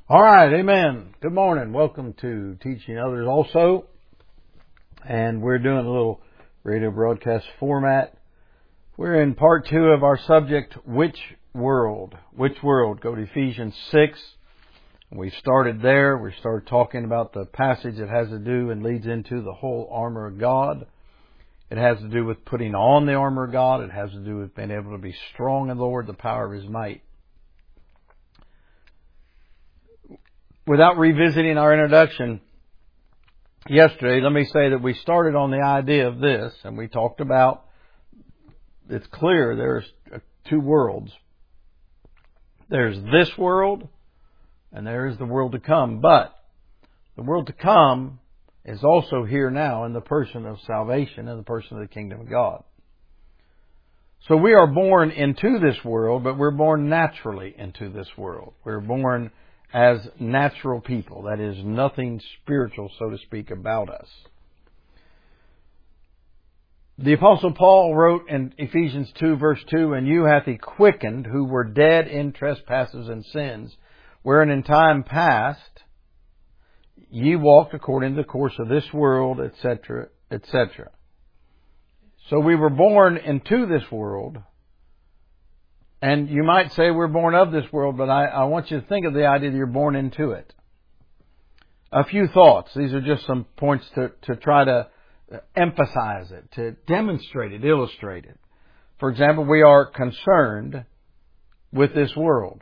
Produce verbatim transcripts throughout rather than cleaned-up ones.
All right, amen. Good morning. Welcome to Teaching Others Also. And we're doing a little radio broadcast format. We're in part two of our subject, Which World? Which World? Go to Ephesians six. We started there. We started talking about the passage that has to do and leads into the whole armor of God. It has to do with putting on the armor of God. It has to do with being able to be strong in the Lord, the power of His might. Without revisiting our introduction yesterday, let me say that we started on the idea of this, and we talked about, it's clear there's two worlds. There's this world, and there is the world to come. But the world to come is also here now in the person of salvation, in the person of the kingdom of God. So we are born into this world, but we're born naturally into this world. We're born as natural people. That is, nothing spiritual, so to speak, about us. The Apostle Paul wrote in Ephesians two, verse two, "And you hath He quickened, who were dead in trespasses and sins, wherein in time past ye walked according to the course of this world," et cetera, et cetera. So we were born into this world. And you might say we're born of this world, but I, I want you to think of the idea that you're born into it. A few thoughts. These are just some points to, to try to emphasize it, to demonstrate it, illustrate it. For example, we are concerned with this world.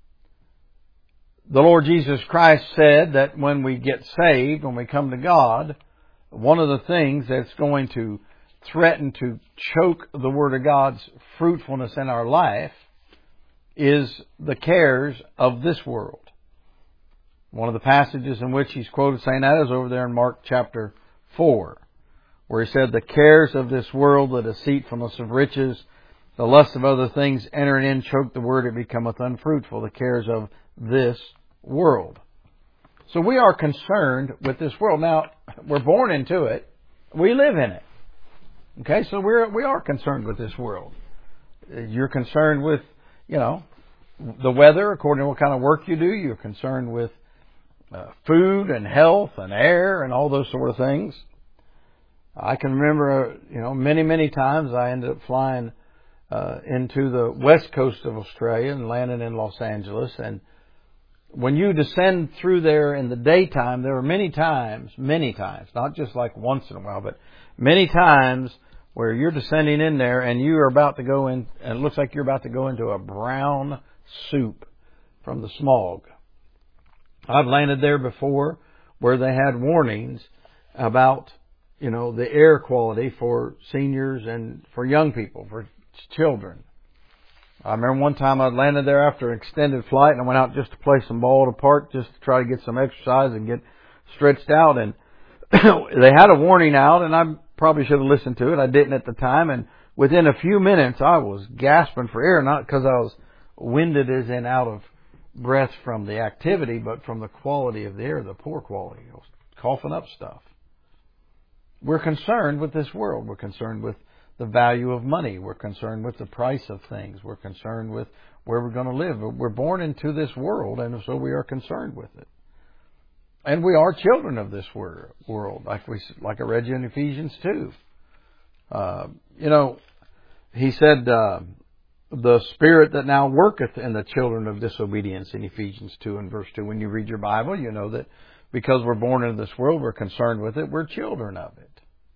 The Lord Jesus Christ said that when we get saved, when we come to God, one of the things that's going to threaten to choke the Word of God's fruitfulness in our life is the cares of this world. One of the passages in which he's quoted saying that is over there in Mark chapter four, where he said, "The cares of this world, the deceitfulness of riches, the lust of other things entering in, choke the word, it becometh unfruitful." The cares of this world. So we are concerned with this world. Now, we're born into it. We live in it. Okay, so we're, we are concerned with this world. You're concerned with, you know, the weather according to what kind of work you do. You're concerned with uh, food and health and air and all those sort of things. I can remember, you know, many, many times I ended up flying uh, into the west coast of Australia and landing in Los Angeles. And when you descend through there in the daytime, there are many times, many times, not just like once in a while, but many times where you're descending in there and you are about to go in, and it looks like you're about to go into a brown soup from the smog. I've landed there before where they had warnings about, you know, the air quality for seniors and for young people, for children. I remember one time I landed there after an extended flight and I went out just to play some ball at a park just to try to get some exercise and get stretched out, and they had a warning out, and I probably should have listened to it. I didn't at the time, and within a few minutes I was gasping for air, not because I was winded as in out of breath from the activity, but from the quality of the air, the poor quality. I was coughing up stuff. We're concerned with this world. We're concerned with the value of money. We're concerned with the price of things. We're concerned with where we're going to live. We're born into this world, and so we are concerned with it. And we are children of this world, like we, like I read you in Ephesians two. Uh, you know, he said, uh, the spirit that now worketh in the children of disobedience in Ephesians two and verse two. When you read your Bible, you know that because we're born into this world, we're concerned with it, we're children of it.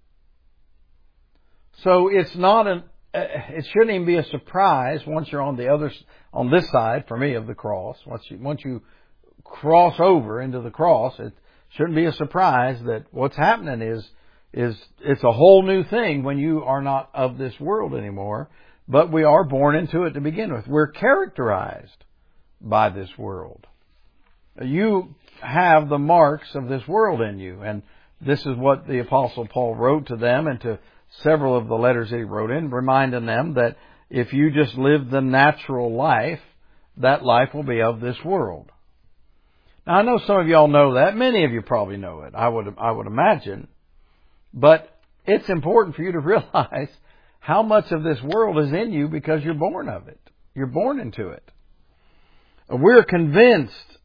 So it's not an, it shouldn't even be a surprise once you're on the other, on this side, for me, of the cross. Once you, once you cross over into the cross, it shouldn't be a surprise that what's happening is, is it's a whole new thing when you are not of this world anymore, but we are born into it to begin with. We're characterized by this world. You have the marks of this world in you, and this is what the Apostle Paul wrote to them and to several of the letters that he wrote in, reminding them that if you just live the natural life, that life will be of this world. Now, I know some of y'all know that. Many of you probably know it, I would, I would imagine. But it's important for you to realize how much of this world is in you because you're born of it. You're born into it. We're convinced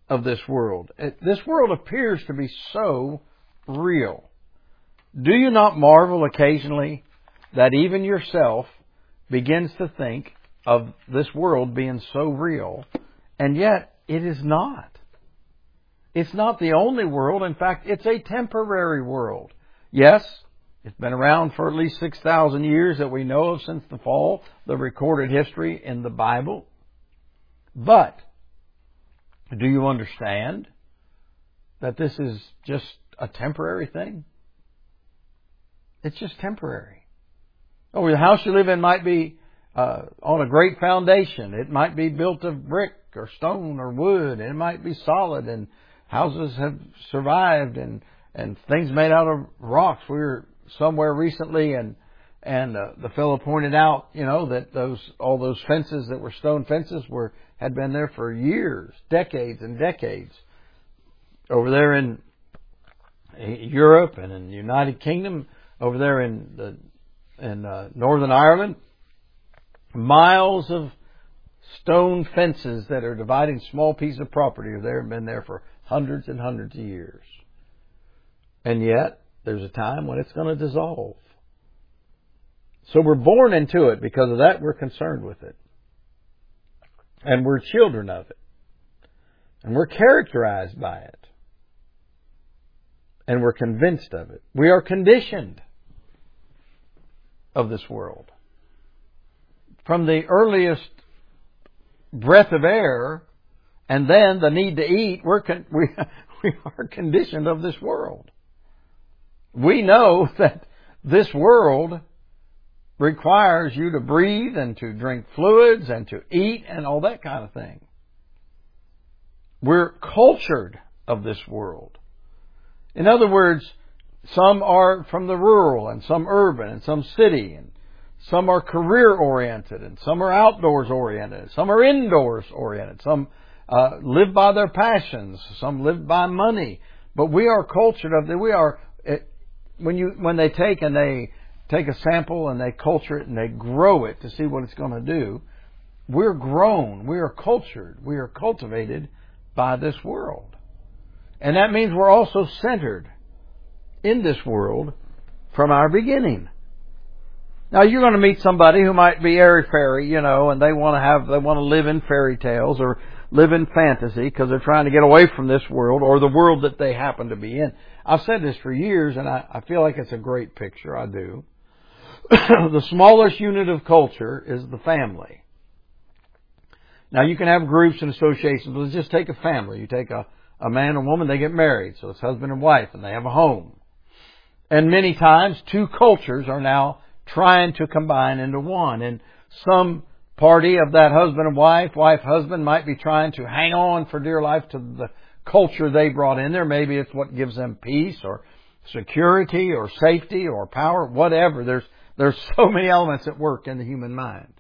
of this world. This world appears to be so real. Do you not marvel occasionally that even yourself begins to think of this world being so real, and yet it is not. It's not the only world. In fact, it's a temporary world. Yes, it's been around for at least six thousand years that we know of since the fall, the recorded history in the Bible. But do you understand that this is just a temporary thing? It's just temporary. Oh, the house you live in might be uh, on a great foundation. It might be built of brick or stone or wood. It might be solid, and houses have survived, and, and things made out of rocks. We were somewhere recently, and and uh, the fellow pointed out, you know, that those all those fences that were stone fences were had been there for years, decades and decades. Over there in Europe and in the United Kingdom, over there in the in uh, Northern Ireland, miles of stone fences that are dividing small pieces of property are there and been there for hundreds and hundreds of years. And yet, there's a time when it's going to dissolve. So we're born into it. Because of that, we're concerned with it. And we're children of it. And we're characterized by it. And we're convinced of it. We are conditioned of this world. From the earliest breath of air and then the need to eat, we're con- we, we are conditioned of this world. We know that this world requires you to breathe and to drink fluids and to eat and all that kind of thing. We're cultured of this world. In other words, some are from the rural and some urban and some city, and some are career oriented and some are outdoors oriented. Some are indoors oriented. Some uh, live by their passions. Some live by money. But we are cultured of that. We are it, when you when they take and they take a sample and they culture it and they grow it to see what it's going to do. We're grown. We are cultured. We are cultivated by this world. And that means we're also centered in this world from our beginning. Now you're going to meet somebody who might be airy-fairy, you know, and they want to have, they want to live in fairy tales or live in fantasy because they're trying to get away from this world or the world that they happen to be in. I've said this for years, and I, I feel like it's a great picture. I do. The smallest unit of culture is the family. Now you can have groups and associations, but let's just take a family. You take a, a man and woman, they get married, so it's husband and wife, and they have a home. And many times, two cultures are now trying to combine into one. And some party of that husband and wife, wife, husband, might be trying to hang on for dear life to the culture they brought in there. Maybe it's what gives them peace or security or safety or power, whatever. There's, there's so many elements at work in the human mind.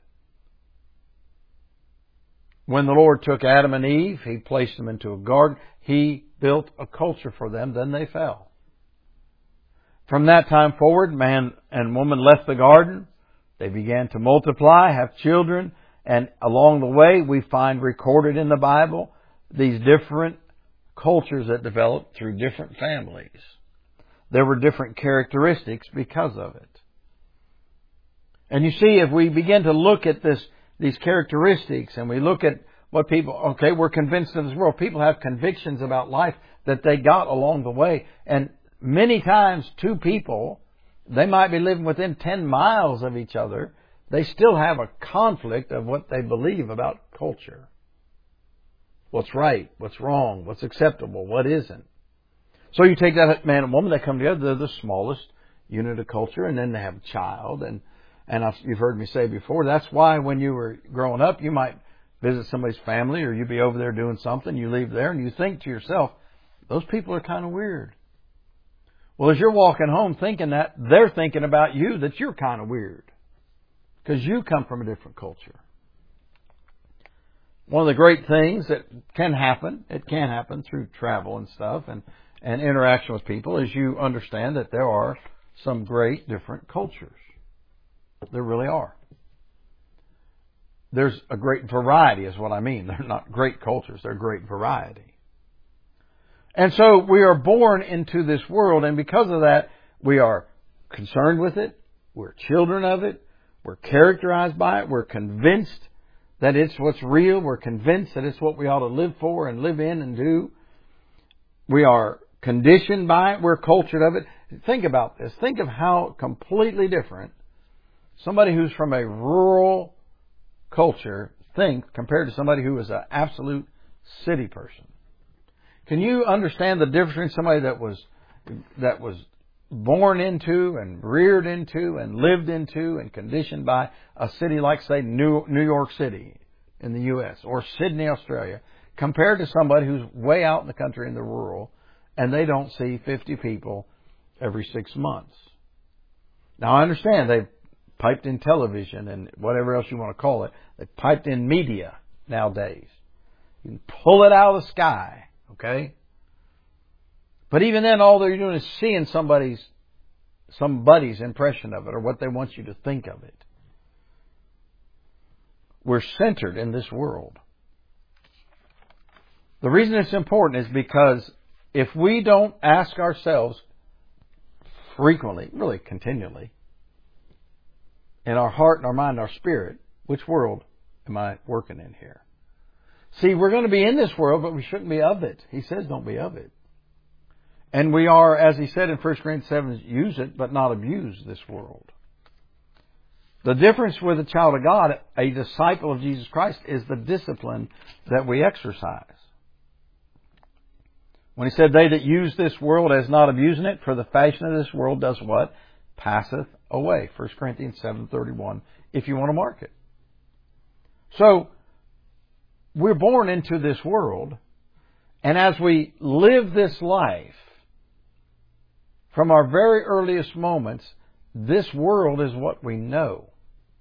When the Lord took Adam and Eve, He placed them into a garden. He built a culture for them. Then they fell. From that time forward, man and woman left the garden. They began to multiply, have children, and along the way we find recorded in the Bible these different cultures that developed through different families. There were different characteristics because of it. And you see, if we begin to look at this, these characteristics, and we look at what people, okay, we're convinced of this world. People have convictions about life that they got along the way. And many times, two people, they might be living within ten miles of each other. They still have a conflict of what they believe about culture. What's right, what's wrong, what's acceptable, what isn't. So you take that man and woman, they come together, they're the smallest unit of culture, and then they have a child. And, and I've, you've heard me say before, that's why when you were growing up, you might visit somebody's family, or you'd be over there doing something, you leave there, and you think to yourself, those people are kind of weird. Well, as you're walking home thinking that, they're thinking about you that you're kind of weird. Because you come from a different culture. One of the great things that can happen, it can happen through travel and stuff and, and interaction with people, is you understand that there are some great different cultures. There really are. There's a great variety is what I mean. They're not great cultures, they're great variety. And so we are born into this world, and because of that, we are concerned with it. We're children of it. We're characterized by it. We're convinced that it's what's real. We're convinced that it's what we ought to live for and live in and do. We are conditioned by it. We're cultured of it. Think about this. Think of how completely different somebody who's from a rural culture thinks compared to somebody who is an absolute city person. Can you understand the difference between somebody that was that was born into and reared into and lived into and conditioned by a city like, say, New New York City in the U S or Sydney, Australia, compared to somebody who's way out in the country in the rural and they don't see fifty people every six months? Now, I understand they've piped in television and whatever else you want to call it. They've piped in media nowadays. You can pull it out of the sky, okay? But even then, all they're doing is seeing somebody's somebody's impression of it or what they want you to think of it. We're centered in this world. The reason it's important is because if we don't ask ourselves frequently, really continually, in our heart and our mind and our spirit, which world am I working in here? See, we're going to be in this world, but we shouldn't be of it. He says don't be of it. And we are, as he said in First Corinthians seven, use it, but not abuse this world. The difference with a child of God, a disciple of Jesus Christ, is the discipline that we exercise. When he said, they that use this world as not abusing it, for the fashion of this world does what? Passeth away. First Corinthians seven thirty-one, if you want to mark it. So, we're born into this world, and as we live this life, from our very earliest moments, this world is what we know.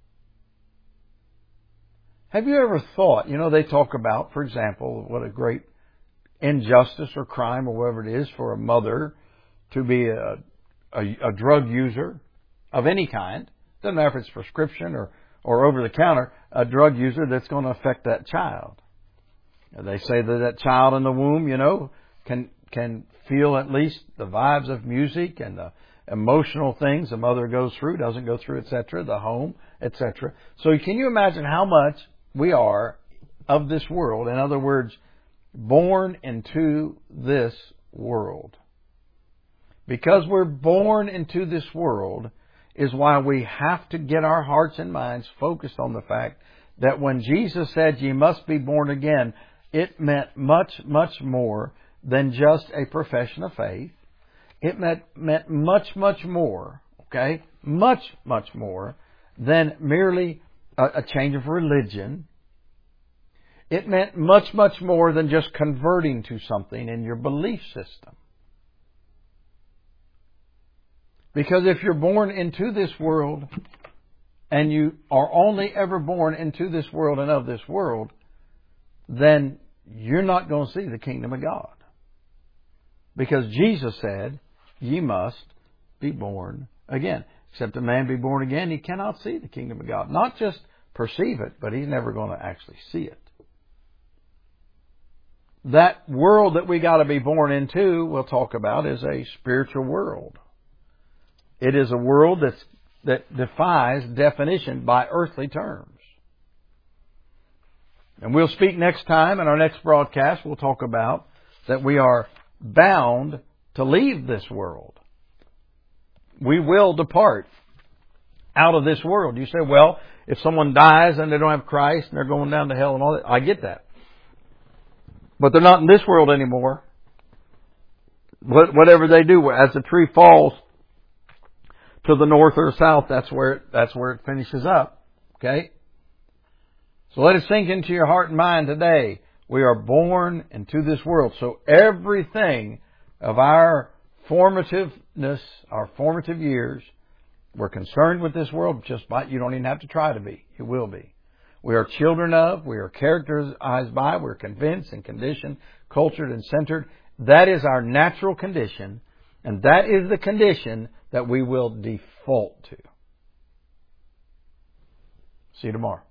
Have you ever thought, you know, they talk about, for example, what a great injustice or crime or whatever it is for a mother to be a, a, a drug user of any kind. Doesn't matter if it's prescription or, or over the counter, a drug user that's going to affect that child. They say that that child in the womb, you know, can can feel at least the vibes of music and the emotional things the mother goes through, doesn't go through, et cetera, the home, et cetera. So can you imagine how much we are of this world? In other words, born into this world. Because we're born into this world is why we have to get our hearts and minds focused on the fact that when Jesus said, ye must be born again, it meant much, much more than just a profession of faith. It meant, meant much, much more, okay? Much, much more than merely a, a change of religion. It meant much, much more than just converting to something in your belief system. Because if you're born into this world, and you are only ever born into this world and of this world, then you're not going to see the kingdom of God. Because Jesus said, ye must be born again. Except a man be born again, he cannot see the kingdom of God. Not just perceive it, but he's never going to actually see it. That world that we got to be born into, we'll talk about, is a spiritual world. It is a world that's, that defies definition by earthly terms. And we'll speak next time in our next broadcast. We'll talk about that we are bound to leave this world. We will depart out of this world. You say, well, if someone dies and they don't have Christ and they're going down to hell and all that, I get that. But they're not in this world anymore. Whatever they do, as the tree falls to the north or south, that's where it, that's where it finishes up. Okay? So let it sink into your heart and mind today. We are born into this world. So everything of our formativeness, our formative years, we're concerned with this world just by, you don't even have to try to be. You will be. We are children of, we are characterized by, we're convinced and conditioned, cultured and centered. That is our natural condition, and that is the condition that we will default to. See you tomorrow.